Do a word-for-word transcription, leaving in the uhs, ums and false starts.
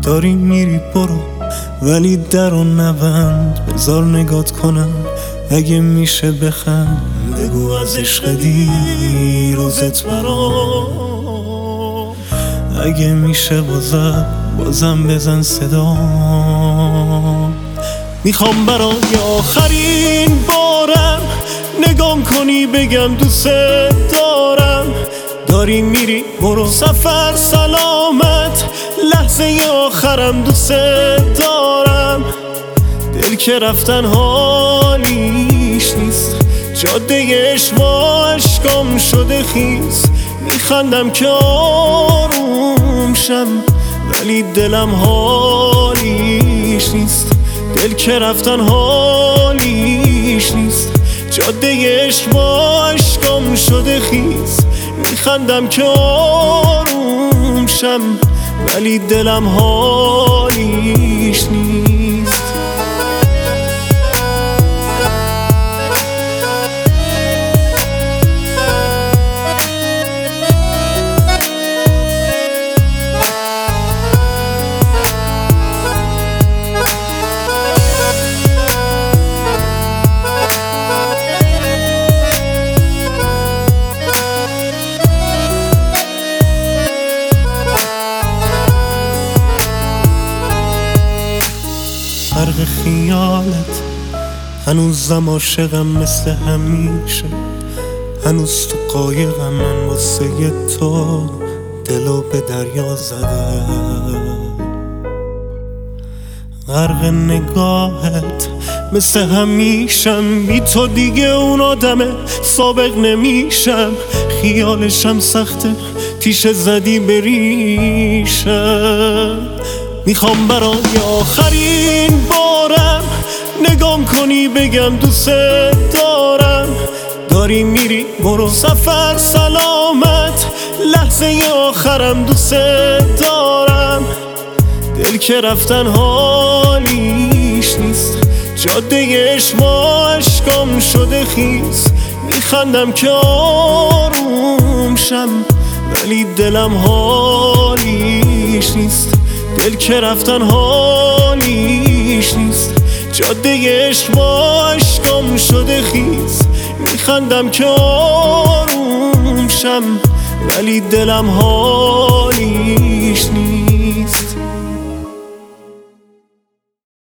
داری میری برو، ولی در و نبند. بذار نگات کنم اگه میشه بخند. بگو از عشق دیروزت برام، اگه میشه بازم بازم بزن صدا. میخوام برای آخرین بارم نگام کنی بگم دوست دارم. داری میری برو، سفر سلامت، لحظه آخرم دوست دارم. دل که رفتن حالیش نیست، جاده عشق با اشکام شده خیس. میخندم که آروم شم، ولی دلم حالیش نیست. دل که رفتن حالیش نیست، جاده عشق با اشکام شده خیس. میخندم که آروم شم، ولی دلم حالیش نیست. فرق خیالت، هنوزم عاشقم مثل همیشه. هنوز تو قایقم، من واسه تو دلو به دریا زدم. غرق نگاهت مثل همیشم، بی تو دیگه اون آدمه سابق نمیشم. خیالشم سخته، تیشه زدی بریشم. میخوام برای آخرین بارم نگام کنی بگم دوست دارم. داری میری برو، سفر سلامت، لحظه آخرم دوست دارم. دل که رفتن حالیش نیست، جاده عشق با اشکام شده خیس. میخندم که آروم شم، ولی دلم حالیش نیست. دل که رفتن حالیش نیست، جاده عشق با اشکام شده خیس. میخندم که آروم شم، ولی دلم حالیش نیست.